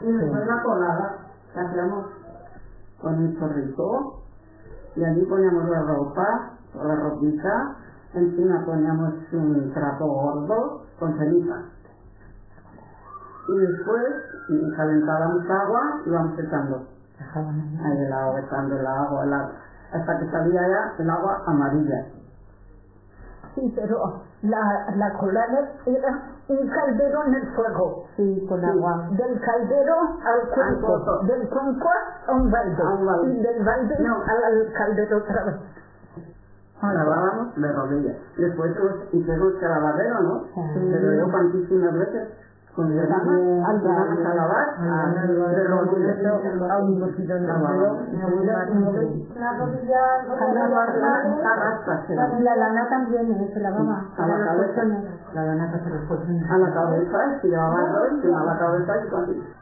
Y después la colada que hacíamos con el chorrito, y allí poníamos la ropa, o la ropita, encima poníamos un trapo gordo con ceniza. Y después calentábamos agua y íbamos echando ahí el agua, echando el agua, hasta que salía ya el agua amarilla. Sí, pero la colada era un caldero en el fuego. Sí, con agua. Del caldero al cuenco, del cuenco a un balde. Y del balde al caldero otra vez. Lavábamos de rodillas. Después hicimos que lavadero, ¿no? Pero yo cuantísimas veces con mi hermana vamos a lavar de rodillas. A un bolsito en la mano. La rodilla, la lana también se lavaba. A la cabeza. La lana se le fue. A la cabeza, si lavaba la cabeza y cuando